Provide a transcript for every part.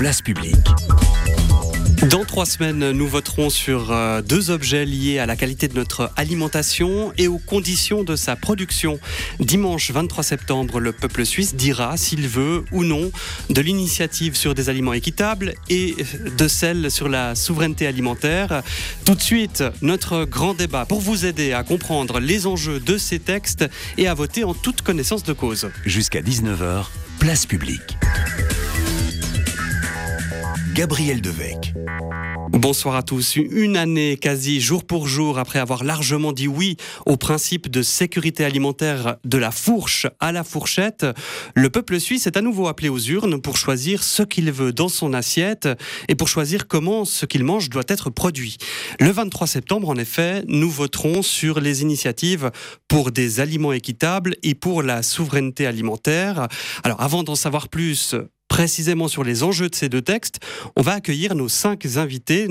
Place publique. Dans 3 semaines, nous voterons sur 2 objets liés à la qualité de notre alimentation et aux conditions de sa production. Dimanche 23 septembre, le peuple suisse dira s'il veut ou non de l'initiative sur des aliments équitables et de celle sur la souveraineté alimentaire. Tout de suite, notre grand débat pour vous aider à comprendre les enjeux de ces textes et à voter en toute connaissance de cause. Jusqu'à 19h, Place publique. Gabriel Devecq. Bonsoir à tous. Une année quasi jour pour jour après avoir largement dit oui au principe de sécurité alimentaire de la fourche à la fourchette, le peuple suisse est à nouveau appelé aux urnes pour choisir ce qu'il veut dans son assiette et pour choisir comment ce qu'il mange doit être produit. Le 23 septembre, en effet, nous voterons sur les initiatives pour des aliments équitables et pour la souveraineté alimentaire. Alors, avant d'en savoir plus précisément sur les enjeux de ces 2 textes, on va accueillir nos 5 invités.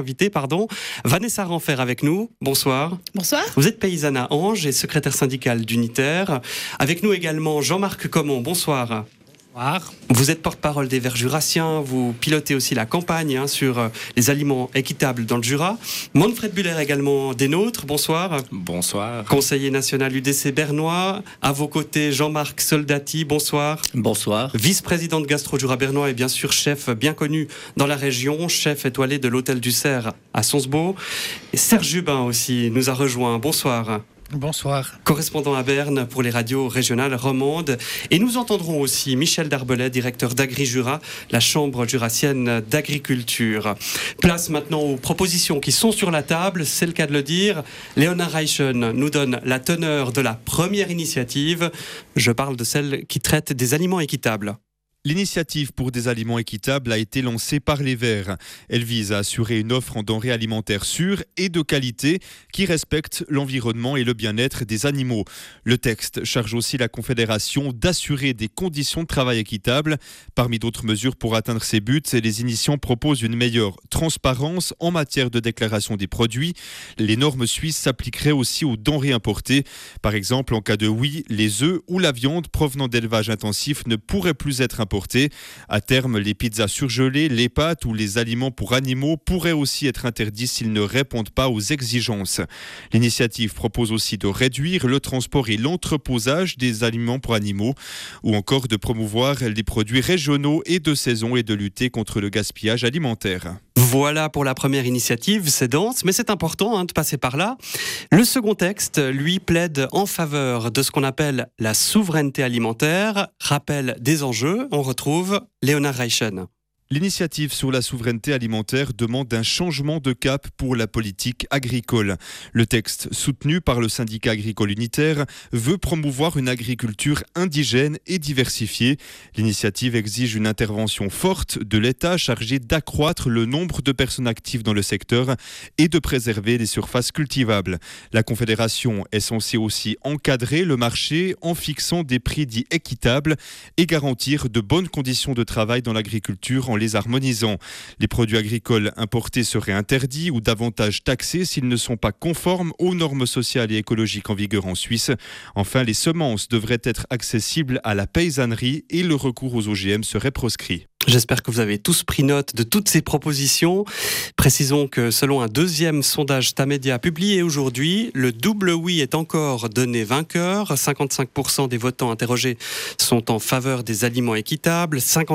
Vanessa Renfer avec nous, bonsoir. Bonsoir. Vous êtes paysanne à Ange et secrétaire syndicale d'Unitaire. Avec nous également Jean-Marc Comon, bonsoir. Bonsoir. Vous êtes porte-parole des Verts jurassiens, vous pilotez aussi la campagne sur les aliments équitables dans le Jura. Manfred Buller également des nôtres, bonsoir. Bonsoir. Conseiller national UDC bernois, à vos côtés Jean-Marc Soldati, bonsoir. Bonsoir. Vice-président de Gastro Jura bernois et bien sûr chef bien connu dans la région, chef étoilé de l'Hôtel du Cerf à Sonsbeau. Et Serge Jubin aussi nous a rejoint, bonsoir. Bonsoir. Correspondant à Berne pour les radios régionales romandes. Et nous entendrons aussi Michel Darbelet, directeur d'Agri-Jura, la Chambre jurassienne d'agriculture. Place maintenant aux propositions qui sont sur la table, c'est le cas de le dire. Léona Reichen nous donne la teneur de la première initiative. Je parle de celle qui traite des aliments équitables. L'initiative pour des aliments équitables a été lancée par les Verts. Elle vise à assurer une offre en denrées alimentaires sûres et de qualité qui respecte l'environnement et le bien-être des animaux. Le texte charge aussi la Confédération d'assurer des conditions de travail équitables. Parmi d'autres mesures pour atteindre ces buts, les initiants proposent une meilleure transparence en matière de déclaration des produits. Les normes suisses s'appliqueraient aussi aux denrées importées. Par exemple, en cas de oui, les œufs ou la viande provenant d'élevage intensif ne pourraient plus être importés. À terme, les pizzas surgelées, les pâtes ou les aliments pour animaux pourraient aussi être interdits s'ils ne répondent pas aux exigences. L'initiative propose aussi de réduire le transport et l'entreposage des aliments pour animaux ou encore de promouvoir les produits régionaux et de saison et de lutter contre le gaspillage alimentaire. Voilà pour la première initiative, c'est dense, mais c'est important de passer par là. Le second texte, lui, plaide en faveur de ce qu'on appelle la souveraineté alimentaire, rappel des enjeux, on retrouve Léonard Reichen. L'initiative sur la souveraineté alimentaire demande un changement de cap pour la politique agricole. Le texte, soutenu par le syndicat agricole unitaire, veut promouvoir une agriculture indigène et diversifiée. L'initiative exige une intervention forte de l'État chargé d'accroître le nombre de personnes actives dans le secteur et de préserver les surfaces cultivables. La Confédération est censée aussi encadrer le marché en fixant des prix dits équitables et garantir de bonnes conditions de travail dans l'agriculture en les harmonisant. Les produits agricoles importés seraient interdits ou davantage taxés s'ils ne sont pas conformes aux normes sociales et écologiques en vigueur en Suisse. Enfin, les semences devraient être accessibles à la paysannerie et le recours aux OGM serait proscrit. J'espère que vous avez tous pris note de toutes ces propositions. Précisons que selon un 2e sondage Tamedia publié aujourd'hui, le double oui est encore donné vainqueur. 55% des votants interrogés sont en faveur des aliments équitables.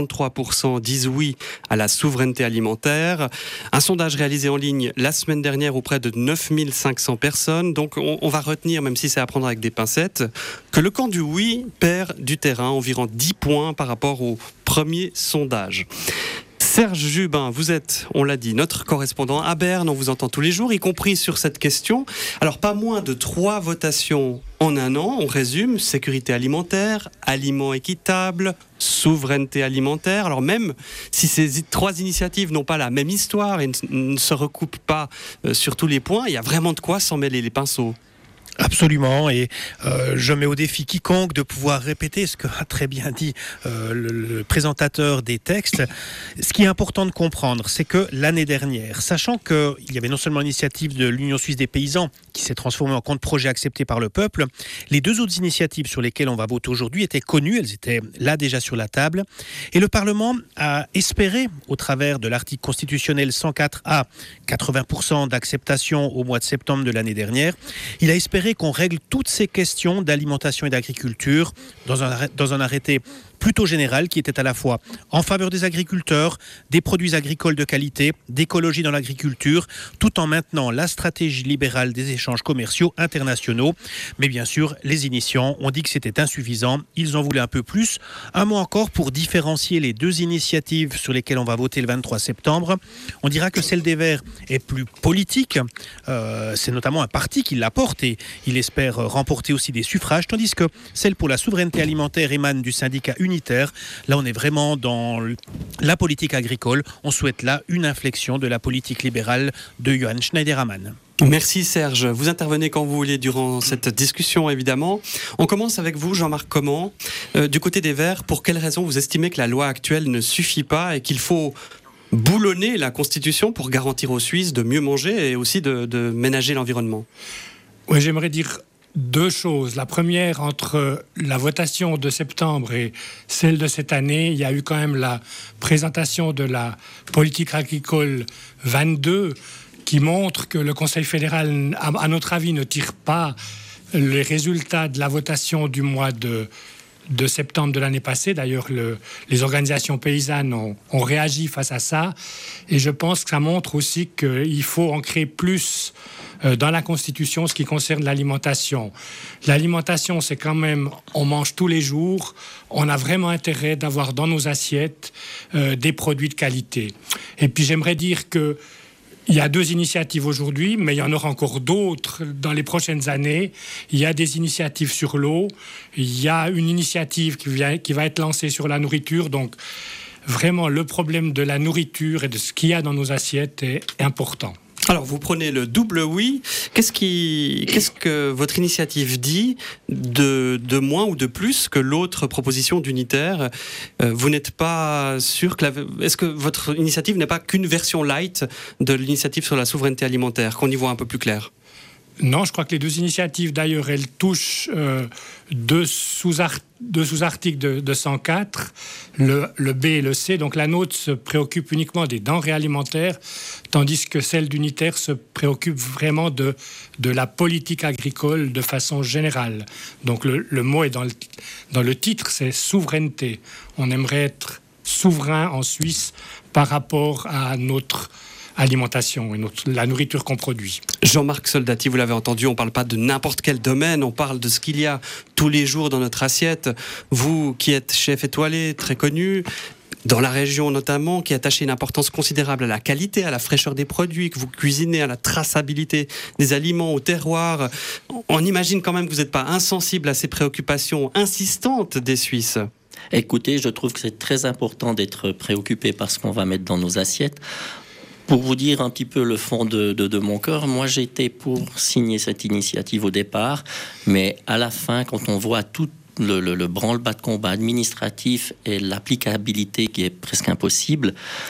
53% disent oui à la souveraineté alimentaire. Un sondage réalisé en ligne la semaine dernière auprès de 9500 personnes. Donc on va retenir, même si c'est à prendre avec des pincettes, que le camp du oui perd du terrain, environ 10 points par rapport au premier sondage. Serge Jubin, vous êtes, on l'a dit, notre correspondant à Berne. On vous entend tous les jours, y compris sur cette question. Alors, pas moins de 3 votations en un an. On résume, sécurité alimentaire, aliments équitables, souveraineté alimentaire. Alors, même si ces 3 initiatives n'ont pas la même histoire et ne se recoupent pas sur tous les points, il y a vraiment de quoi s'en mêler les pinceaux. Absolument, et je mets au défi quiconque de pouvoir répéter ce qu'a très bien dit le présentateur des textes. Ce qui est important de comprendre, c'est que l'année dernière, sachant qu'il y avait non seulement l'initiative de l'Union suisse des paysans qui s'est transformée en compte projet accepté par le peuple, les deux autres initiatives sur lesquelles on va voter aujourd'hui étaient connues, elles étaient là déjà sur la table, et le Parlement a espéré, au travers de l'article constitutionnel 104A, 80% d'acceptation au mois de septembre de l'année dernière, il a espéré qu'on règle toutes ces questions d'alimentation et d'agriculture dans un arrêté plutôt général qui était à la fois en faveur des agriculteurs, des produits agricoles de qualité, d'écologie dans l'agriculture, tout en maintenant la stratégie libérale des échanges commerciaux internationaux. Mais bien sûr, les initiants ont dit que c'était insuffisant, ils en voulaient un peu plus. Un mot encore pour différencier les deux initiatives sur lesquelles on va voter le 23 septembre. On dira que celle des Verts est plus politique, c'est notamment un parti qui la porte et il espère remporter aussi des suffrages, tandis que celle pour la souveraineté alimentaire émane du syndicat unitaire. Là, on est vraiment dans la politique agricole. On souhaite là une inflexion de la politique libérale de Johann Schneiderman. Merci Serge. Vous intervenez quand vous voulez durant cette discussion, évidemment. On commence avec vous, Jean-Marc Comment. Du côté des Verts, pour quelles raisons vous estimez que la loi actuelle ne suffit pas et qu'il faut boulonner la Constitution pour garantir aux Suisses de mieux manger et aussi de ménager l'environnement? Oui, j'aimerais dire deux choses. La première, entre la votation de septembre et celle de cette année, il y a eu quand même la présentation de la politique agricole 22 qui montre que le Conseil fédéral, à notre avis, ne tire pas les résultats de la votation du mois de septembre de l'année passée. D'ailleurs, les organisations paysannes ont réagi face à ça. Et je pense que ça montre aussi qu'il faut ancrer plus dans la Constitution ce qui concerne l'alimentation. L'alimentation, c'est quand même, on mange tous les jours. On a vraiment intérêt d'avoir dans nos assiettes des produits de qualité. Et puis, j'aimerais dire que il y a deux initiatives aujourd'hui, mais il y en aura encore d'autres dans les prochaines années. Il y a des initiatives sur l'eau, il y a une initiative qui va être lancée sur la nourriture. Donc, vraiment, le problème de la nourriture et de ce qu'il y a dans nos assiettes est important. Alors, vous prenez le double oui. Qu'est-ce que votre initiative dit de moins ou de plus que l'autre proposition d'unitaire? Vous n'êtes pas sûr que est-ce que votre initiative n'est pas qu'une version light de l'initiative sur la souveraineté alimentaire, qu'on y voit un peu plus clair? Non, je crois que les deux initiatives, d'ailleurs, elles touchent deux sous-articles de 104, le B et le C. Donc la nôtre se préoccupe uniquement des denrées alimentaires, tandis que celle d'unitaire se préoccupe vraiment de la politique agricole de façon générale. Donc le mot est dans le titre, c'est souveraineté. On aimerait être souverain en Suisse par rapport à notre alimentation et la nourriture qu'on produit. Jean-Marc Soldati, vous l'avez entendu, on ne parle pas de n'importe quel domaine, on parle de ce qu'il y a tous les jours dans notre assiette. Vous qui êtes chef étoilé, très connu, dans la région notamment, qui attachez une importance considérable à la qualité, à la fraîcheur des produits, que vous cuisinez, à la traçabilité des aliments, au terroir. On imagine quand même que vous n'êtes pas insensible à ces préoccupations insistantes des Suisses. Écoutez, je trouve que c'est très important d'être préoccupé par ce qu'on va mettre dans nos assiettes. Pour vous dire un petit peu le fond de mon cœur, moi j'étais pour signer cette initiative au départ, mais à la fin, quand on voit tout le branle-bas de combat administratif et l'applicabilité qui est presque impossible,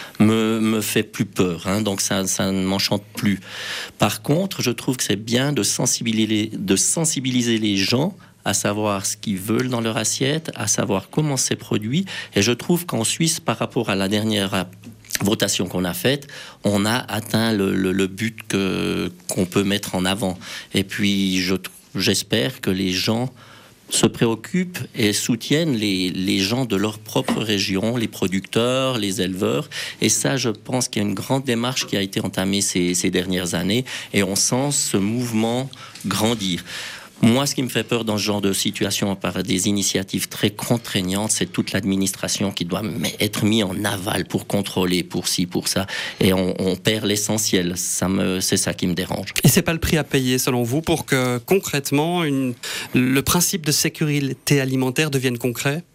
me fait plus peur. Donc ça ne m'enchante plus. Par contre, je trouve que c'est bien de sensibiliser les gens à savoir ce qu'ils veulent dans leur assiette, à savoir comment c'est produit. Et je trouve qu'en Suisse, par rapport à la dernière votation qu'on a faite, on a atteint le but qu'on peut mettre en avant. Et puis, j'espère que les gens se préoccupent et soutiennent les gens de leur propre région, les producteurs, les éleveurs. Et ça, je pense qu'il y a une grande démarche qui a été entamée ces dernières années. Et on sent ce mouvement grandir. Moi, ce qui me fait peur dans ce genre de situation, par des initiatives très contraignantes, c'est toute l'administration qui doit être mise en aval pour contrôler, pour ci, pour ça. Et on perd l'essentiel. C'est ça qui me dérange. Et c'est pas le prix à payer, selon vous, pour que concrètement, le principe de sécurité alimentaire devienne concret ?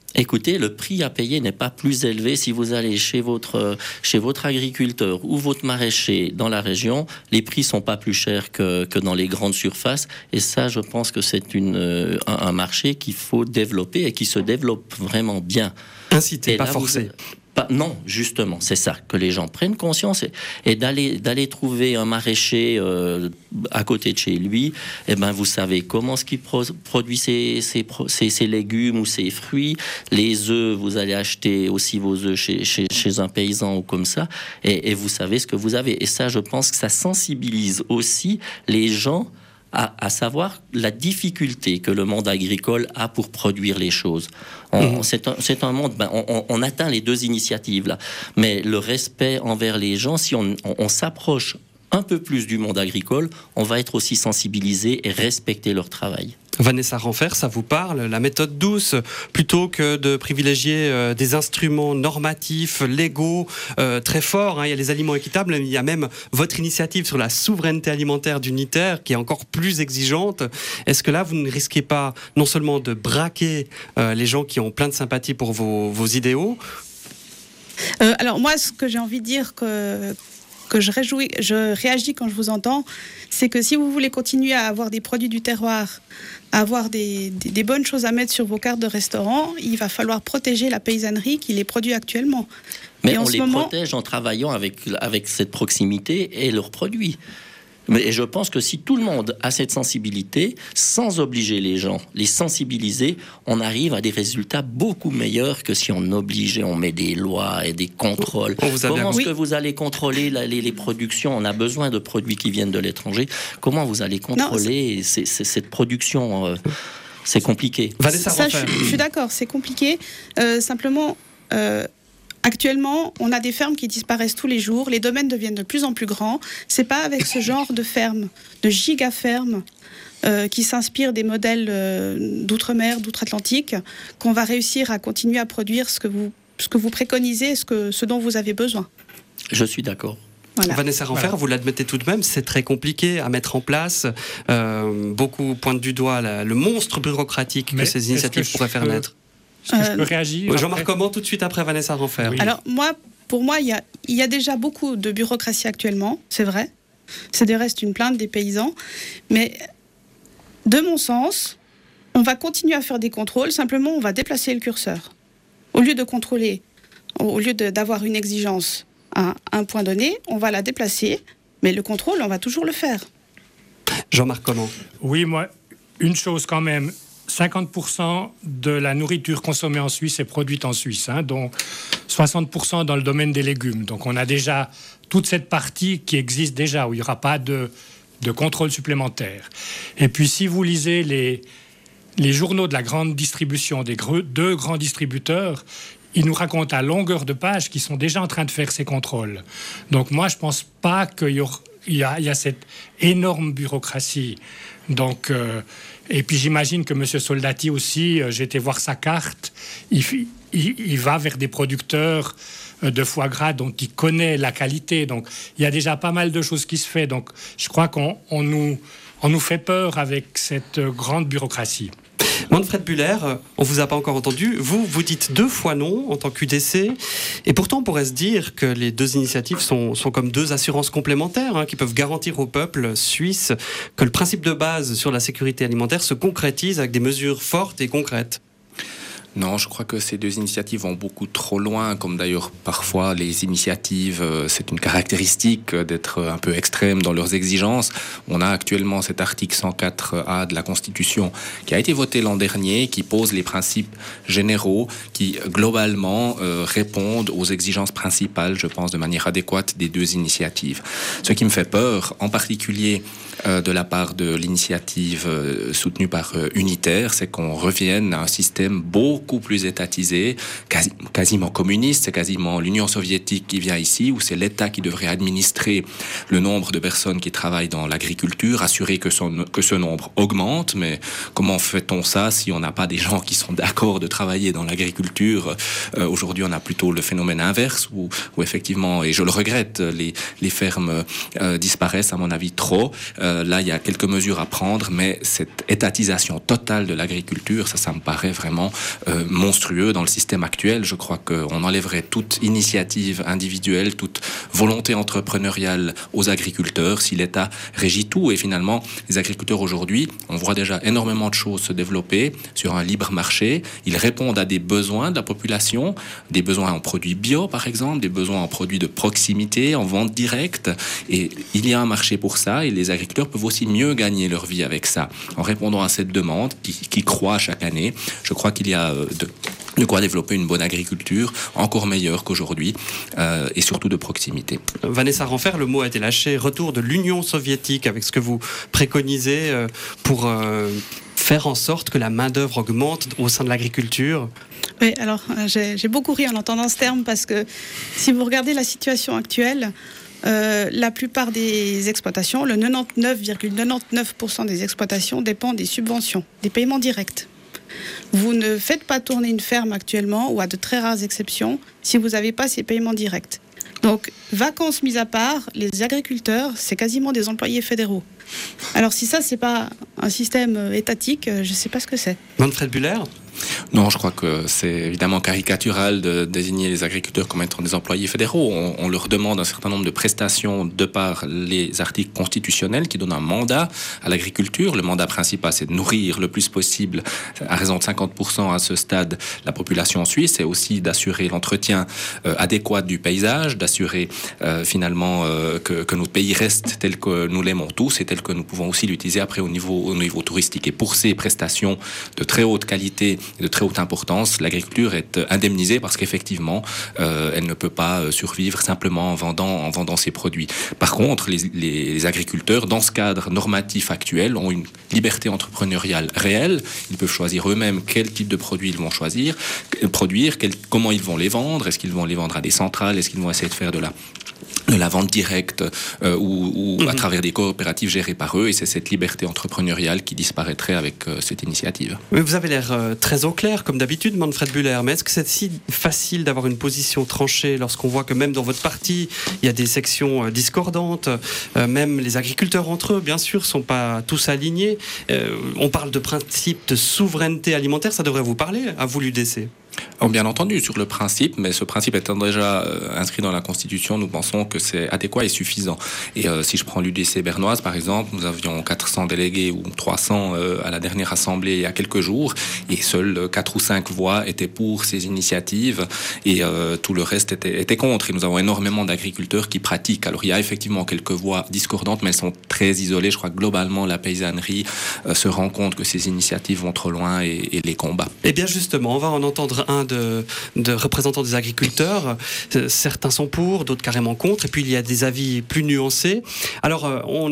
Écoutez, le prix à payer n'est pas plus élevé si vous allez chez votre agriculteur ou votre maraîcher dans la région. Les prix sont pas plus chers que dans les grandes surfaces. Et ça, je pense que c'est un marché qu'il faut développer et qui se développe vraiment bien. Inciter, pas forcer. Non, justement, c'est ça, que les gens prennent conscience et d'aller trouver un maraîcher à côté de chez lui. Eh ben, vous savez comment ce qu'il produit ses légumes ou ses fruits. Les œufs, vous allez acheter aussi vos œufs chez un paysan ou comme ça, et vous savez ce que vous avez. Et ça, je pense que ça sensibilise aussi les gens à savoir la difficulté que le monde agricole a pour produire les choses. C'est un monde, on atteint les deux initiatives là, mais le respect envers les gens, si on s'approche un peu plus du monde agricole, on va être aussi sensibilisé et respecter leur travail. Vanessa Renfer, ça vous parle, la méthode douce, plutôt que de privilégier des instruments normatifs, légaux, très forts. Il y a les aliments équitables, il y a même votre initiative sur la souveraineté alimentaire d'Unitaire qui est encore plus exigeante. Est-ce que là, vous ne risquez pas non seulement de braquer les gens qui ont plein de sympathie pour vos idéaux? Alors moi, ce que j'ai envie de dire que je réagis quand je vous entends, c'est que si vous voulez continuer à avoir des produits du terroir, à avoir des bonnes choses à mettre sur vos cartes de restaurant, il va falloir protéger la paysannerie qui les produit actuellement. Mais on les protège en travaillant avec cette proximité et leurs produits. Et je pense que si tout le monde a cette sensibilité, sans obliger les gens, les sensibiliser, on arrive à des résultats beaucoup meilleurs que si on oblige et on met des lois et des contrôles. Comment est-ce que vous allez contrôler les productions? On a besoin de produits qui viennent de l'étranger. Comment vous allez contrôler cette production? C'est compliqué. Ça, je suis d'accord, c'est compliqué. Simplement... Actuellement, on a des fermes qui disparaissent tous les jours, les domaines deviennent de plus en plus grands. C'est pas avec ce genre de fermes, de giga-fermes, qui s'inspirent des modèles d'outre-mer, d'outre-Atlantique, qu'on va réussir à continuer à produire ce que vous préconisez, ce dont vous avez besoin. Je suis d'accord. Voilà. Vanessa Renfer, vous l'admettez tout de même, c'est très compliqué à mettre en place. Beaucoup pointent du doigt le monstre bureaucratique que ces initiatives pourraient faire naître. Est-ce que je peux réagir? Jean-Marc Comment, tout de suite après Vanessa Renfer. Oui. Alors, pour moi, il y a déjà beaucoup de bureaucratie actuellement, c'est vrai. C'est du reste une plainte des paysans. Mais, de mon sens, on va continuer à faire des contrôles, simplement on va déplacer le curseur. Au lieu de contrôler, au lieu d'avoir une exigence à un point donné, on va la déplacer, mais le contrôle, on va toujours le faire. Jean-Marc Comment? Oui, moi, une chose quand même... 50% de la nourriture consommée en Suisse est produite en Suisse, dont 60% dans le domaine des légumes. Donc on a déjà toute cette partie qui existe déjà, où il n'y aura pas de contrôle supplémentaire. Et puis si vous lisez les journaux de la grande distribution, des deux grands distributeurs, ils nous racontent à longueur de page qu'ils sont déjà en train de faire ces contrôles. Donc moi, je ne pense pas qu'il y a cette énorme bureaucratie. Donc... Et puis j'imagine que M. Soldati aussi, j'ai été voir sa carte, il va vers des producteurs de foie gras dont il connaît la qualité. Donc il y a déjà pas mal de choses qui se font. Donc je crois qu'on nous fait peur avec cette grande bureaucratie. Manfred Buller, on ne vous a pas encore entendu. Vous dites 2 fois non en tant qu'UDC. Et pourtant, on pourrait se dire que les deux initiatives sont comme 2 assurances complémentaires qui peuvent garantir au peuple suisse que le principe de base sur la sécurité alimentaire se concrétise avec des mesures fortes et concrètes. Non, je crois que ces deux initiatives vont beaucoup trop loin, comme d'ailleurs parfois les initiatives, c'est une caractéristique d'être un peu extrême dans leurs exigences. On a actuellement cet article 104A de la Constitution qui a été voté l'an dernier, qui pose les principes généraux qui globalement répondent aux exigences principales, je pense, de manière adéquate des deux initiatives. Ce qui me fait peur, en particulier de la part de l'initiative soutenue par Unitaire, c'est qu'on revienne à un système beaucoup plus étatisé, quasiment communiste. C'est quasiment l'Union soviétique qui vient ici, où c'est l'État qui devrait administrer le nombre de personnes qui travaillent dans l'agriculture, assurer que ce nombre augmente. Mais comment fait-on ça si on n'a pas des gens qui sont d'accord de travailler dans l'agriculture? Aujourd'hui, on a plutôt le phénomène inverse, où effectivement, et je le regrette, les fermes disparaissent, à mon avis, trop. Là, il y a quelques mesures à prendre, mais cette étatisation totale de l'agriculture, ça me paraît vraiment monstrueux dans le système actuel. Je crois qu'on enlèverait toute initiative individuelle, toute volonté entrepreneuriale aux agriculteurs si l'État régit tout. Et finalement, les agriculteurs aujourd'hui, on voit déjà énormément de choses se développer sur un libre marché. Ils répondent à des besoins de la population, des besoins en produits bio par exemple, des besoins en produits de proximité, en vente directe. Et il y a un marché pour ça et les agriculteurs peuvent aussi mieux gagner leur vie avec ça. En répondant à cette demande qui croît chaque année, je crois qu'il y a de quoi développer une bonne agriculture encore meilleure qu'aujourd'hui et surtout de proximité. Vanessa Ranfer, le mot a été lâché. Retour de l'Union soviétique avec ce que vous préconisez pour faire en sorte que la main-d'œuvre augmente au sein de l'agriculture. Oui, alors j'ai beaucoup ri en entendant ce terme parce que si vous regardez la situation actuelle, la plupart des exploitations, le 99,99% des exploitations dépendent des subventions, des paiements directs. Vous ne faites pas tourner une ferme actuellement, ou à de très rares exceptions, si vous n'avez pas ces paiements directs. Donc, vacances mises à part, les agriculteurs, c'est quasiment des employés fédéraux. Alors si ça, c'est pas un système étatique, je ne sais pas ce que c'est. Manfred Buller ? Non, je crois que c'est évidemment caricatural de désigner les agriculteurs comme étant des employés fédéraux. On leur demande un certain nombre de prestations de par les articles constitutionnels qui donnent un mandat à l'agriculture. Le mandat principal, c'est de nourrir le plus possible, à raison de 50% à ce stade, la population suisse, et aussi d'assurer l'entretien adéquat du paysage, d'assurer finalement que notre pays reste tel que nous l'aimons tous et tel que nous pouvons aussi l'utiliser après au niveau touristique. Et pour ces prestations de très haute qualité et de très haute importance, l'agriculture est indemnisée parce qu'effectivement, elle ne peut pas survivre simplement en vendant ses produits. Par contre, les agriculteurs, dans ce cadre normatif actuel, ont une liberté entrepreneuriale réelle. Ils peuvent choisir eux-mêmes quel type de produits ils vont produire, comment ils vont les vendre. Est-ce qu'ils vont les vendre à des centrales? Est-ce qu'ils vont essayer de faire de la vente directe ou à travers des coopératives gérées par eux, et c'est cette liberté entrepreneuriale qui disparaîtrait avec cette initiative. Mais vous avez l'air très au clair, comme d'habitude, Manfred Buller, mais est-ce que c'est si facile d'avoir une position tranchée lorsqu'on voit que même dans votre parti, il y a des sections discordantes, même les agriculteurs entre eux, bien sûr, ne sont pas tous alignés. On parle de principe de souveraineté alimentaire, ça devrait vous parler, à vous l'UDC. Bien entendu, sur le principe, mais ce principe étant déjà inscrit dans la Constitution, nous pensons que c'est adéquat et suffisant. Et si je prends l'UDC bernoise, par exemple, nous avions 400 délégués ou 300 à la dernière assemblée il y a quelques jours, et seules 4 ou 5 voix étaient pour ces initiatives, et tout le reste était contre. Et nous avons énormément d'agriculteurs qui pratiquent. Alors il y a effectivement quelques voix discordantes, mais elles sont très isolées. Je crois que globalement, la paysannerie se rend compte que ces initiatives vont trop loin et les combat. Eh bien justement, on va en entendre un de représentants des agriculteurs. Certains sont pour, d'autres carrément contre, et puis il y a des avis plus nuancés. Alors on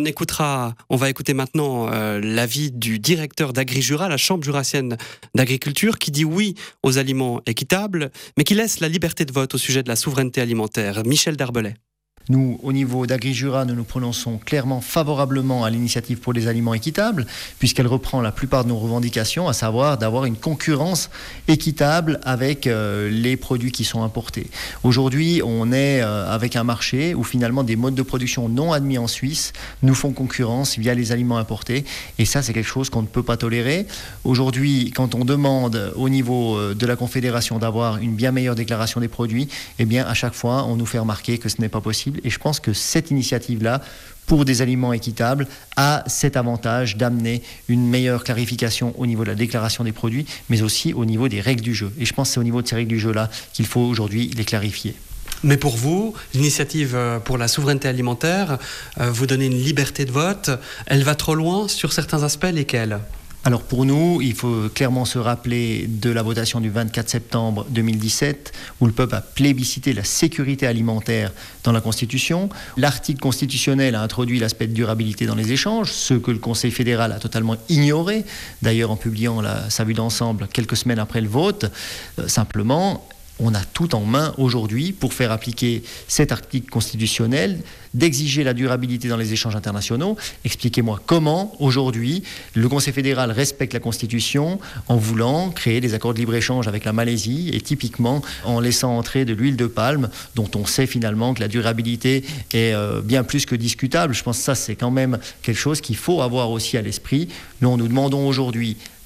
va écouter maintenant l'avis du directeur d'AgriJura, la Chambre jurassienne d'agriculture, qui dit oui aux aliments équitables, mais qui laisse la liberté de vote au sujet de la souveraineté alimentaire. Michel Darbelay. Nous, au niveau d'AgriJura, nous nous prononçons clairement favorablement à l'initiative pour les aliments équitables, puisqu'elle reprend la plupart de nos revendications, à savoir d'avoir une concurrence équitable avec les produits qui sont importés. Aujourd'hui, on est avec un marché où finalement des modes de production non admis en Suisse nous font concurrence via les aliments importés, et ça, c'est quelque chose qu'on ne peut pas tolérer. Aujourd'hui, quand on demande au niveau de la Confédération d'avoir une bien meilleure déclaration des produits, eh bien, à chaque fois, on nous fait remarquer que ce n'est pas possible. Et je pense que cette initiative-là, pour des aliments équitables, a cet avantage d'amener une meilleure clarification au niveau de la déclaration des produits, mais aussi au niveau des règles du jeu. Et je pense que c'est au niveau de ces règles du jeu-là qu'il faut aujourd'hui les clarifier. Mais pour vous, l'initiative pour la souveraineté alimentaire, vous donnez une liberté de vote, elle va trop loin sur certains aspects, lesquels ? Alors pour nous, il faut clairement se rappeler de la votation du 24 septembre 2017 où le peuple a plébiscité la sécurité alimentaire dans la Constitution. L'article constitutionnel a introduit l'aspect de durabilité dans les échanges, ce que le Conseil fédéral a totalement ignoré, d'ailleurs en publiant sa vue d'ensemble quelques semaines après le vote. Simplement, on a tout en main aujourd'hui pour faire appliquer cet article constitutionnel, d'exiger la durabilité dans les échanges internationaux. Expliquez-moi comment, aujourd'hui, le Conseil fédéral respecte la Constitution en voulant créer des accords de libre-échange avec la Malaisie et typiquement en laissant entrer de l'huile de palme dont on sait finalement que la durabilité est bien plus que discutable. Je pense que ça, c'est quand même quelque chose qu'il faut avoir aussi à l'esprit. Nous demandons aujourd'hui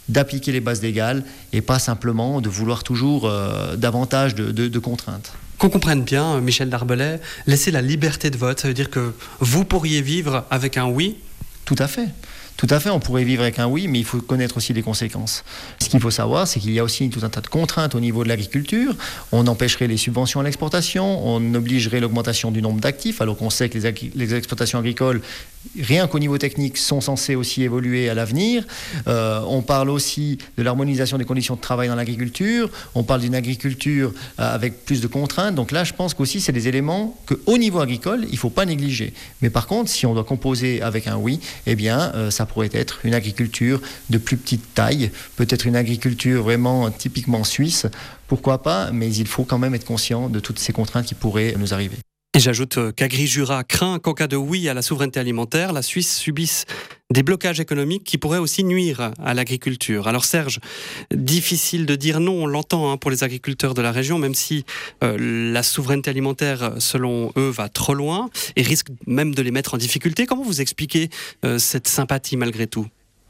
d'appliquer les bases légales et pas simplement de vouloir toujours davantage de contraintes. Qu'on comprenne bien, Michel Darbelay, laisser la liberté de vote, ça veut dire que vous pourriez vivre avec un oui ? Tout à fait. Tout à fait, on pourrait vivre avec un oui, mais il faut connaître aussi les conséquences. Ce qu'il faut savoir, c'est qu'il y a aussi tout un tas de contraintes au niveau de l'agriculture. On empêcherait les subventions à l'exportation, on obligerait l'augmentation du nombre d'actifs, alors qu'on sait que les exploitations agricoles, rien qu'au niveau technique, sont censées aussi évoluer à l'avenir. On parle aussi de l'harmonisation des conditions de travail dans l'agriculture. On parle d'une agriculture avec plus de contraintes. Donc là, je pense qu'aussi, c'est des éléments qu'au niveau agricole, il ne faut pas négliger. Mais par contre, si on doit composer avec un oui, eh bien, ça pourrait être une agriculture de plus petite taille, peut-être une agriculture vraiment typiquement suisse, pourquoi pas, mais il faut quand même être conscient de toutes ces contraintes qui pourraient nous arriver. Et j'ajoute qu'AgriJura craint qu'en cas de oui à la souveraineté alimentaire, la Suisse subisse des blocages économiques qui pourraient aussi nuire à l'agriculture. Alors Serge, difficile de dire non, on l'entend pour les agriculteurs de la région, même si la souveraineté alimentaire, selon eux, va trop loin et risque même de les mettre en difficulté. Comment vous expliquez cette sympathie malgré tout ?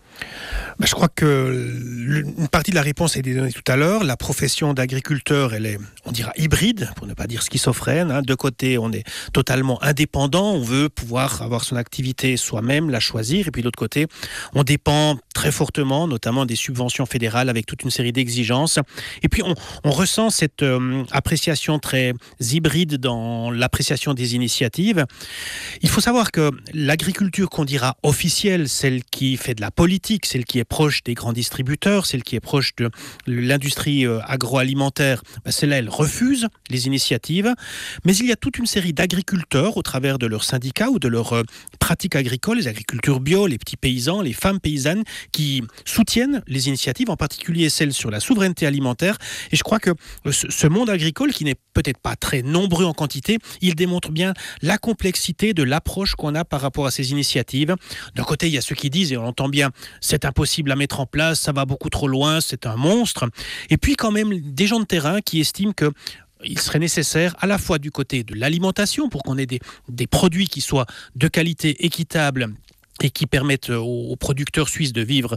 Je crois que une partie de la réponse a été donnée tout à l'heure. La profession d'agriculteur, elle est, on dira, hybride, pour ne pas dire schizophrène. De côté, on est totalement indépendant. On veut pouvoir avoir son activité soi-même, la choisir. Et puis de l'autre côté, on dépend très fortement, notamment des subventions fédérales avec toute une série d'exigences. Et puis on ressent cette appréciation très hybride dans l'appréciation des initiatives. Il faut savoir que l'agriculture qu'on dira officielle, celle qui fait de la politique, celle qui est proche des grands distributeurs, celle qui est proche de l'industrie agroalimentaire, celle-là, elle refuse les initiatives. Mais il y a toute une série d'agriculteurs, au travers de leurs syndicats ou de leurs pratiques agricoles, les agricultures bio, les petits paysans, les femmes paysannes, qui soutiennent les initiatives, en particulier celles sur la souveraineté alimentaire. Et je crois que ce monde agricole, qui n'est peut-être pas très nombreux en quantité, il démontre bien la complexité de l'approche qu'on a par rapport à ces initiatives. D'un côté, il y a ceux qui disent, et on l'entend bien, c'est impossible à mettre en place, ça va beaucoup trop loin, c'est un monstre. Et puis quand même des gens de terrain qui estiment que il serait nécessaire à la fois du côté de l'alimentation pour qu'on ait des produits qui soient de qualité équitable et qui permettent aux producteurs suisses de vivre,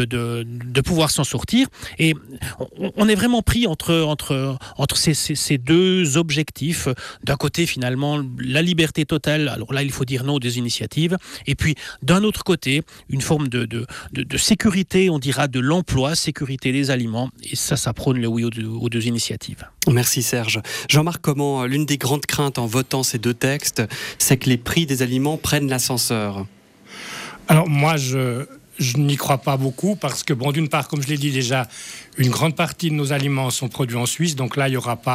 de pouvoir s'en sortir. Et on est vraiment pris entre ces deux objectifs. D'un côté, finalement, la liberté totale, alors là, il faut dire non aux initiatives. Et puis, d'un autre côté, une forme de sécurité, on dira, de l'emploi, sécurité des aliments. Et ça prône le oui aux deux initiatives. Merci Serge. Jean-Marc, comment l'une des grandes craintes en votant ces deux textes, c'est que les prix des aliments prennent l'ascenseur ? Alors moi, je n'y crois pas beaucoup parce que, d'une part, comme je l'ai dit déjà, une grande partie de nos aliments sont produits en Suisse, donc là, il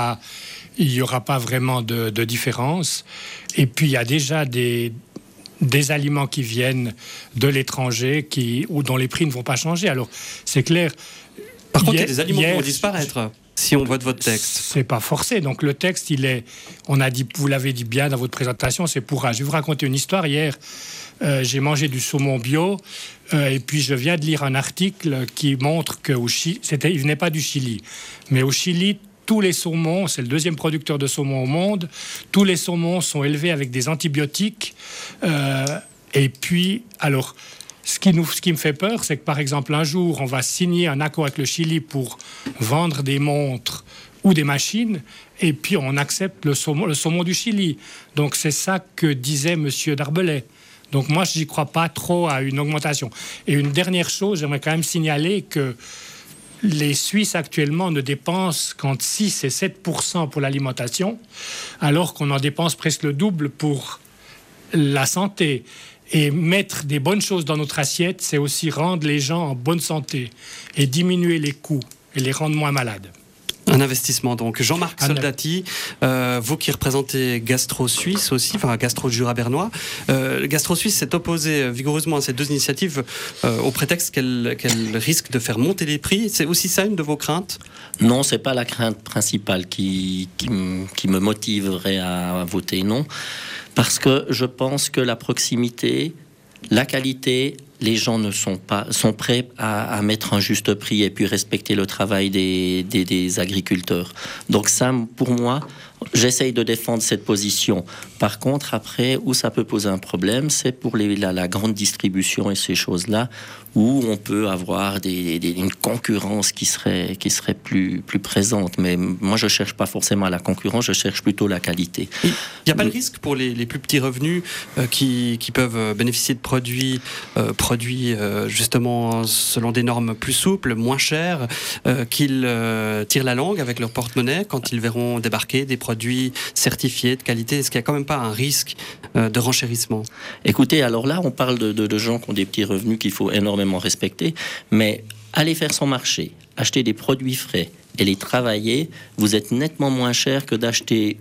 n'y aura pas vraiment de différence. Et puis, il y a déjà des aliments qui viennent de l'étranger ou dont les prix ne vont pas changer. Alors, c'est clair. Par contre, il y a des aliments qui vont disparaître si on vote votre texte. C'est pas forcé. Donc le texte, on a dit, vous l'avez dit bien dans votre présentation, c'est pour. Je vais vous raconter une histoire. Hier, j'ai mangé du saumon bio et puis je viens de lire un article qui montre qu'au Chili, il venait pas du Chili, mais au Chili, tous les saumons, c'est le deuxième producteur de saumon au monde, tous les saumons sont élevés avec des antibiotiques. Et puis, alors, ce qui me fait peur, c'est que par exemple, un jour, on va signer un accord avec le Chili pour vendre des montres ou des machines, et puis on accepte le saumon du Chili. Donc c'est ça que disait M. Darbelay. Donc moi, je n'y crois pas trop à une augmentation. Et une dernière chose, j'aimerais quand même signaler que les Suisses actuellement ne dépensent qu'entre 6 et 7% pour l'alimentation, alors qu'on en dépense presque le double pour la santé. Et mettre des bonnes choses dans notre assiette, c'est aussi rendre les gens en bonne santé et diminuer les coûts et les rendre moins malades. Un investissement donc. Jean-Marc Soldati, vous qui représentez Gastro Suisse aussi, enfin Gastro Jura bernois, Gastro Suisse s'est opposé vigoureusement à ces deux initiatives au prétexte qu'elles risquent de faire monter les prix. C'est aussi ça une de vos craintes ? Non, c'est pas la crainte principale qui me motiverait à voter non, parce que je pense que la proximité, la qualité les gens sont prêts à mettre un juste prix et puis respecter le travail des agriculteurs. Donc ça, pour moi, j'essaye de défendre cette position. Par contre, après, où ça peut poser un problème, c'est pour la grande distribution et ces choses-là, où on peut avoir une concurrence qui serait plus présente. Mais moi, je ne cherche pas forcément la concurrence, je cherche plutôt la qualité. Il n'y a pas de risque pour les plus petits revenus qui peuvent bénéficier de produits justement selon des normes plus souples, moins chers, qu'ils tirent la langue avec leur porte-monnaie quand ils verront débarquer des produits certifiés de qualité? Est-ce qu'il n'y a quand même pas un risque de renchérissement? Écoutez, alors là, on parle de gens qui ont des petits revenus qu'il faut énormément respecter, mais aller faire son marché, acheter des produits frais et les travailler, vous êtes nettement moins cher que d'acheter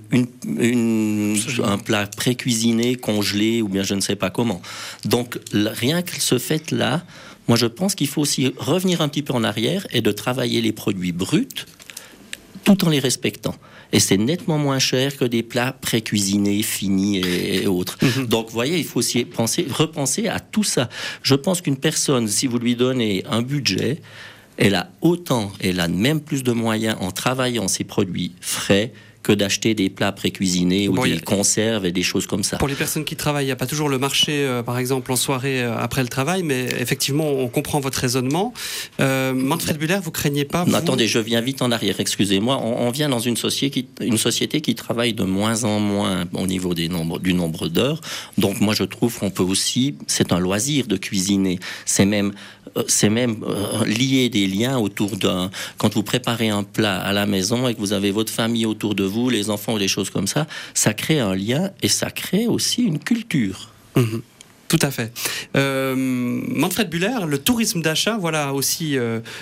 un plat pré-cuisiné, congelé ou bien je ne sais pas comment. Donc rien que ce fait-là, moi je pense qu'il faut aussi revenir un petit peu en arrière et de travailler les produits bruts tout en les respectant. Et c'est nettement moins cher que des plats pré-cuisinés, finis et autres. Donc, vous voyez, il faut aussi repenser à tout ça. Je pense qu'une personne, si vous lui donnez un budget, elle a même plus de moyens en travaillant ses produits frais que d'acheter des plats pré-cuisinés ou des conserves et des choses comme ça. Pour les personnes qui travaillent, il n'y a pas toujours le marché, par exemple, en soirée après le travail, mais effectivement, on comprend votre raisonnement. Manfred Bühler, vous craignez pas Attendez, je viens vite en arrière, excusez-moi. On vient dans une société qui travaille de moins en moins au niveau du nombre d'heures. Donc moi, je trouve qu'on peut aussi... C'est un loisir de cuisiner. C'est même lier des liens autour d'un... Quand vous préparez un plat à la maison et que vous avez votre famille autour de vous, les enfants ou des choses comme ça, ça crée un lien et ça crée aussi une culture. Tout à fait. Manfred Bühler, le tourisme d'achat, voilà aussi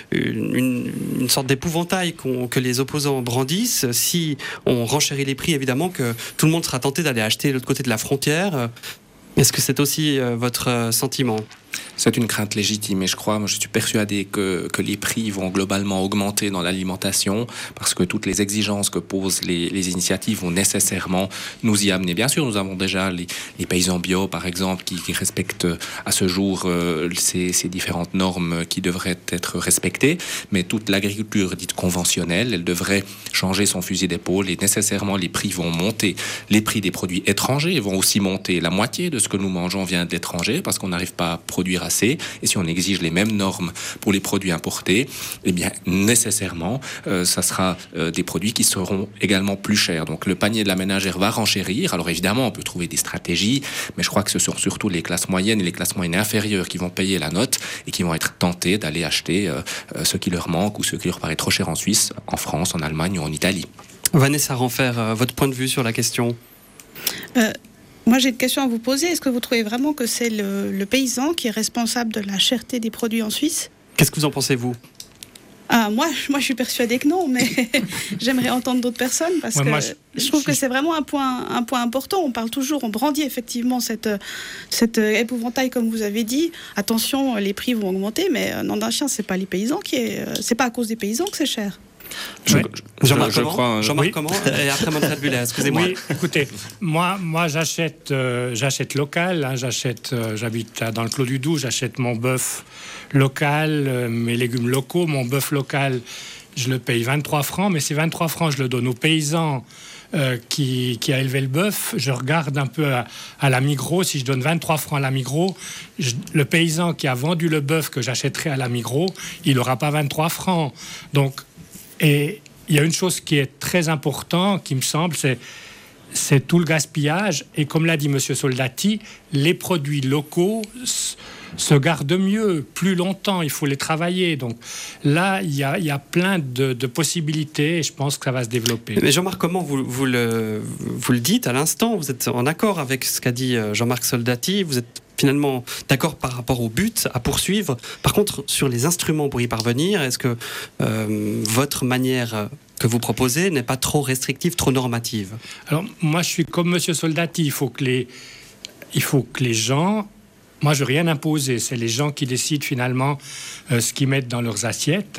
une sorte d'épouvantail que les opposants brandissent. Si on renchérit les prix, évidemment que tout le monde sera tenté d'aller acheter de l'autre côté de la frontière. Est-ce que c'est aussi votre sentiment ? C'est une crainte légitime et je suis persuadé que les prix vont globalement augmenter dans l'alimentation parce que toutes les exigences que posent les initiatives vont nécessairement nous y amener. Bien sûr, nous avons déjà les paysans bio, par exemple, qui respectent à ce jour ces différentes normes qui devraient être respectées, mais toute l'agriculture dite conventionnelle, elle devrait changer son fusil d'épaule et nécessairement les prix vont monter. Les prix des produits étrangers vont aussi monter. La moitié de ce que nous mangeons vient de l'étranger parce qu'on n'arrive pas à produire assez, et si on exige les mêmes normes pour les produits importés, eh bien nécessairement ça sera des produits qui seront également plus chers. Donc le panier de la ménagère va renchérir. Alors évidemment on peut trouver des stratégies, mais je crois que ce sont surtout les classes moyennes et les classes moyennes inférieures qui vont payer la note et qui vont être tentées d'aller acheter ce qui leur manque ou ce qui leur paraît trop cher en Suisse, en France, en Allemagne ou en Italie. Vanessa Renfer, votre point de vue sur la question? Moi, j'ai une question à vous poser. Est-ce que vous trouvez vraiment que c'est le paysan qui est responsable de la cherté des produits en Suisse? Qu'est-ce que vous en pensez, vous? Moi, je suis persuadée que non, mais j'aimerais entendre d'autres personnes parce que je trouve que c'est vraiment un point important. On brandit effectivement cet épouvantail, comme vous avez dit. Attention, les prix vont augmenter, mais nom d'un chien, c'est pas les paysans c'est pas à cause des paysans que c'est cher. Jean-Marc comment et après Manfred Bühler, excusez-moi. Oui, écoutez, moi j'achète local, hein, j'habite dans le Clos du Doubs, j'achète mon bœuf local, mes légumes locaux, mon bœuf local, je le paye 23 francs, mais ces 23 francs, je le donne aux paysans qui a élevé le bœuf. Je regarde un peu à la Migros, si je donne 23 francs à la Migros, le paysan qui a vendu le bœuf que j'achèterai à la Migros, il n'aura pas 23 francs. Donc, et il y a une chose qui est très importante, qui me semble, c'est tout le gaspillage. Et comme l'a dit M. Soldati, les produits locaux se gardent mieux, plus longtemps, il faut les travailler. Donc là, il y a plein de possibilités et je pense que ça va se développer. Mais Jean-Marc, comment vous le dites à l'instant? Vous êtes en accord avec ce qu'a dit Jean-Marc Soldati? Vous êtes finalement d'accord par rapport au but à poursuivre. Par contre, sur les instruments pour y parvenir, est-ce que votre manière que vous proposez n'est pas trop restrictive, trop normative? Alors, moi, je suis comme M. Soldati. Il faut que les gens... Moi, je ne veux rien imposer. C'est les gens qui décident finalement ce qu'ils mettent dans leurs assiettes.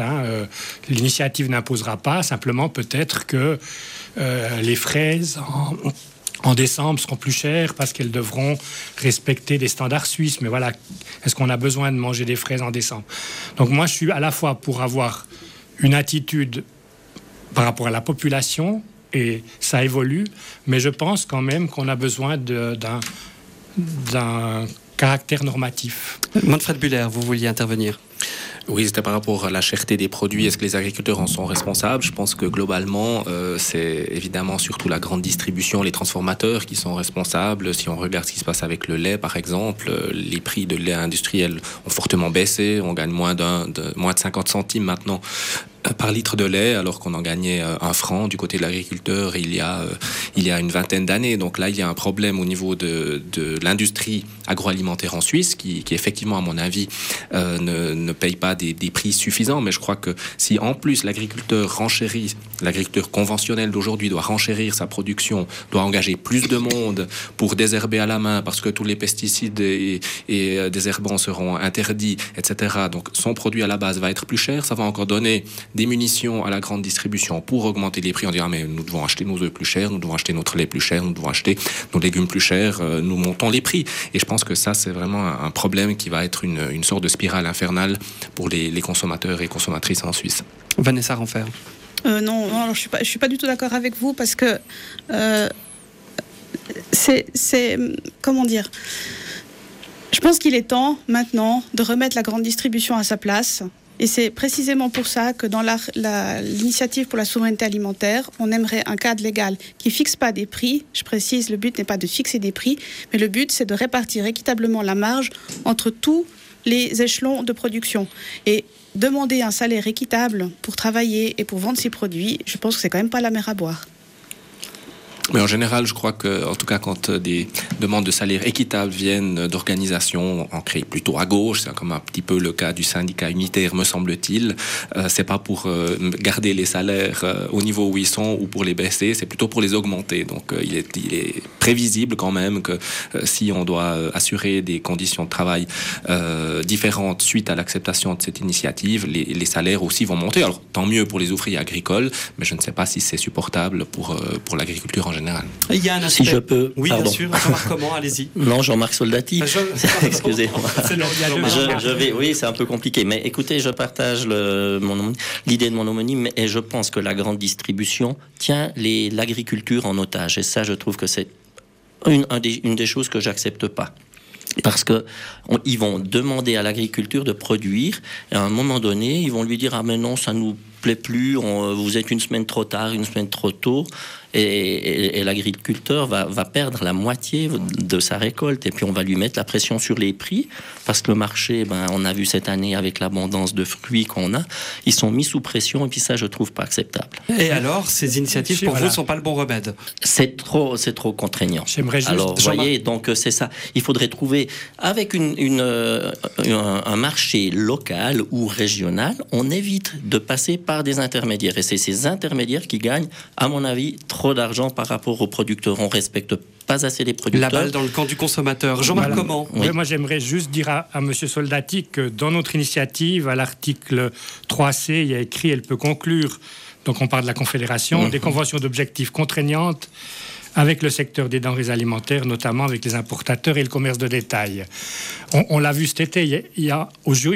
L'initiative n'imposera pas. Simplement, peut-être que les fraises en décembre seront plus chères parce qu'elles devront respecter des standards suisses. Mais voilà, est-ce qu'on a besoin de manger des fraises en décembre? Donc moi, je suis à la fois pour avoir une attitude par rapport à la population, et ça évolue, mais je pense quand même qu'on a besoin d'un caractère normatif. Manfred Buller, vous vouliez intervenir? Oui, c'était par rapport à la cherté des produits. Est-ce que les agriculteurs en sont responsables? Je pense que globalement, c'est évidemment surtout la grande distribution, les transformateurs qui sont responsables. Si on regarde ce qui se passe avec le lait, par exemple, les prix de lait industriel ont fortement baissé. On gagne moins de 50 centimes maintenant par litre de lait, alors qu'on en gagnait 1 franc du côté de l'agriculteur il y a une vingtaine d'années. Donc là, il y a un problème au niveau de l'industrie agroalimentaire en Suisse, qui effectivement, à mon avis, ne paye pas des prix suffisants. Mais je crois que si en plus l'agriculteur conventionnel d'aujourd'hui doit renchérir sa production, doit engager plus de monde pour désherber à la main, parce que tous les pesticides et désherbants seront interdits, etc. Donc son produit à la base va être plus cher, ça va encore donner des munitions à la grande distribution pour augmenter les prix en disant mais nous devons acheter nos œufs plus chers, nous devons acheter notre lait plus cher, nous devons acheter nos légumes plus chers, nous montons les prix. Et je pense que ça, c'est vraiment un problème qui va être une sorte de spirale infernale pour les consommateurs et consommatrices en Suisse. Vanessa Renfer. Non, je suis pas du tout d'accord avec vous, parce que c'est comment dire. Je pense qu'il est temps maintenant de remettre la grande distribution à sa place. Et c'est précisément pour ça que dans l'initiative pour la souveraineté alimentaire, on aimerait un cadre légal qui ne fixe pas des prix. Je précise, le but n'est pas de fixer des prix, mais le but, c'est de répartir équitablement la marge entre tous les échelons de production. Et demander un salaire équitable pour travailler et pour vendre ses produits, je pense que c'est quand même pas la mer à boire. Mais en général, je crois que, en tout cas, quand des demandes de salaire équitable viennent d'organisations ancrées plutôt à gauche, c'est comme un petit peu le cas du syndicat unitaire, me semble-t-il, c'est pas pour garder les salaires au niveau où ils sont ou pour les baisser, c'est plutôt pour les augmenter. Donc, il est prévisible quand même que si on doit assurer des conditions de travail différentes suite à l'acceptation de cette initiative, les salaires aussi vont monter. Alors, tant mieux pour les ouvriers agricoles, mais je ne sais pas si c'est supportable pour l'agriculture en général. Il y a un aspect... Si je peux... Oui, pardon. bien sûr. Jean-Marc Comment, allez-y. Non, Jean-Marc Soldati. Excusez-moi. C'est oui, c'est un peu compliqué. Mais écoutez, je partage l'idée de mon homonyme, et je pense que la grande distribution tient l'agriculture en otage. Et ça, je trouve que c'est une des choses que j'accepte pas. Parce que ils vont demander à l'agriculture de produire, et à un moment donné, ils vont lui dire « Ah mais non, ça nous plaît plus, vous êtes une semaine trop tard, une semaine trop tôt ». Et l'agriculteur va perdre la moitié de sa récolte. Et puis on va lui mettre la pression sur les prix, parce que le marché, on a vu cette année avec l'abondance de fruits qu'on a, ils sont mis sous pression, et puis ça, je trouve pas acceptable. Et alors, ces initiatives, pour vous, ne sont pas le bon remède? C'est trop contraignant. J'aimerais juste... Alors, vous voyez, donc c'est ça. Il faudrait trouver, avec un marché local ou régional, on évite de passer par des intermédiaires. Et c'est ces intermédiaires qui gagnent, à mon avis, trop d'argent par rapport aux producteurs. On respecte pas assez les producteurs. La balle dans le camp du consommateur. Jean-Marc Comment? Oui. Moi, j'aimerais juste dire à M. Soldati que dans notre initiative, à l'article 3C, il y a écrit « Elle peut conclure », donc on parle de la Confédération, des conventions d'objectifs contraignantes avec le secteur des denrées alimentaires, notamment avec les importateurs et le commerce de détail. On l'a vu cet été, il y a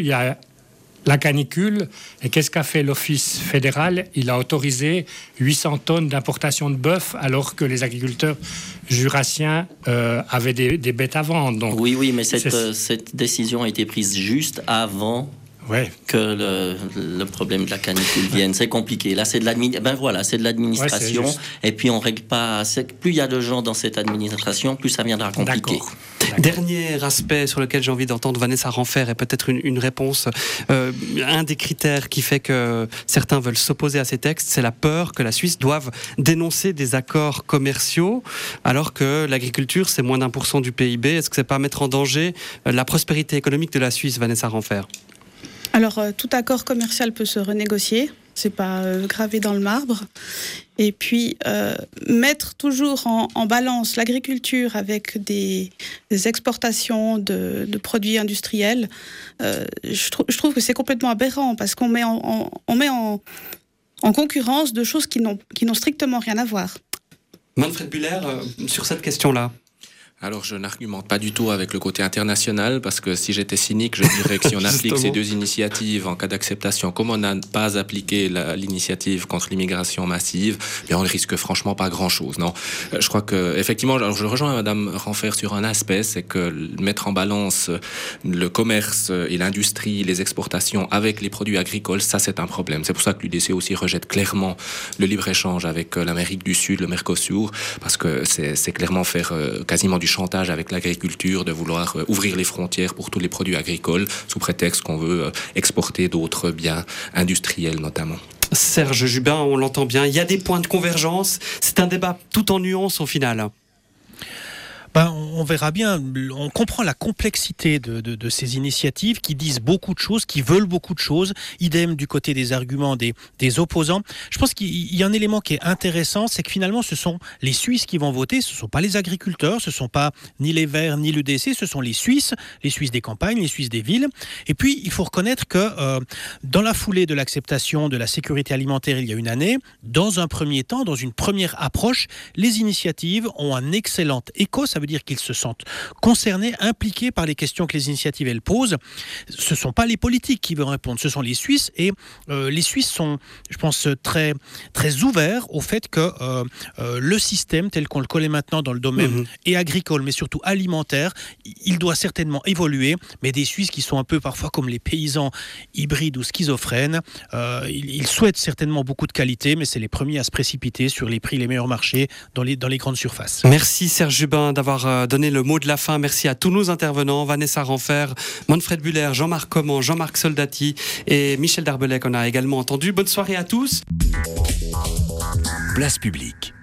la canicule, et qu'est-ce qu'a fait l'Office fédéral? Il a autorisé 800 tonnes d'importation de bœuf, alors que les agriculteurs jurassiens avaient des bêtes à vendre. Donc, oui, mais cette décision a été prise juste avant que le problème de la canicule vienne. C'est compliqué. Là, c'est de l'administration. Et puis, on règle pas... Plus il y a de gens dans cette administration, plus ça viendra compliqué. D'accord. Dernier aspect sur lequel j'ai envie d'entendre Vanessa Renfer, et peut-être une réponse. Un des critères qui fait que certains veulent s'opposer à ces textes, c'est la peur que la Suisse doive dénoncer des accords commerciaux, alors que l'agriculture, c'est moins d'1% du PIB. Est-ce que c'est pas mettre en danger la prospérité économique de la Suisse, Vanessa Renfer? Alors, tout accord commercial peut se renégocier. C'est pas gravé dans le marbre. Et puis, mettre toujours en balance l'agriculture avec des exportations de produits industriels, je trouve que c'est complètement aberrant, parce qu'on met en concurrence de choses qui n'ont strictement rien à voir. Manfred Buller, sur cette question-là. Alors, je n'argumente pas du tout avec le côté international, parce que si j'étais cynique, je dirais que si on applique ces deux initiatives en cas d'acceptation, comme on n'a pas appliqué l'initiative contre l'immigration massive, bien on ne risque franchement pas grand-chose. Non, je crois que effectivement, alors je rejoins Madame Ranfer sur un aspect, c'est que mettre en balance le commerce et l'industrie, les exportations avec les produits agricoles, ça c'est un problème. C'est pour ça que l'UDC aussi rejette clairement le libre-échange avec l'Amérique du Sud, le Mercosur, parce que c'est clairement faire quasiment du chantage avec l'agriculture, de vouloir ouvrir les frontières pour tous les produits agricoles sous prétexte qu'on veut exporter d'autres biens industriels notamment. Serge Jubin, on l'entend bien, il y a des points de convergence, c'est un débat tout en nuances au final. On verra bien, on comprend la complexité de ces initiatives qui disent beaucoup de choses, qui veulent beaucoup de choses, idem du côté des arguments des opposants. Je pense qu'il y a un élément qui est intéressant, c'est que finalement ce sont les Suisses qui vont voter, ce ne sont pas les agriculteurs, ce ne sont pas ni les Verts ni l'UDC, ce sont les Suisses des campagnes, les Suisses des villes. Et puis il faut reconnaître que dans la foulée de l'acceptation de la sécurité alimentaire il y a une année, dans un premier temps, dans une première approche, les initiatives ont un excellent écho, ça veut dire qu'ils se sentent concernés, impliqués par les questions que les initiatives elles posent. Ce ne sont pas les politiques qui veulent répondre, ce sont les Suisses, et les Suisses sont, je pense, très, très ouverts au fait que le système tel qu'on le connaît maintenant dans le domaine et agricole, mais surtout alimentaire, il doit certainement évoluer, mais des Suisses qui sont un peu parfois comme les paysans hybrides ou schizophrènes, ils souhaitent certainement beaucoup de qualité, mais c'est les premiers à se précipiter sur les prix, les meilleurs marchés dans les grandes surfaces. Merci Serge Jubin d'avoir donné le mot de la fin. Merci à tous nos intervenants, Vanessa Ranfer, Manfred Buller, Jean-Marc Comment, Jean-Marc Soldati et Michel Darbelay qu'on a également entendu. Bonne soirée à tous. Place publique.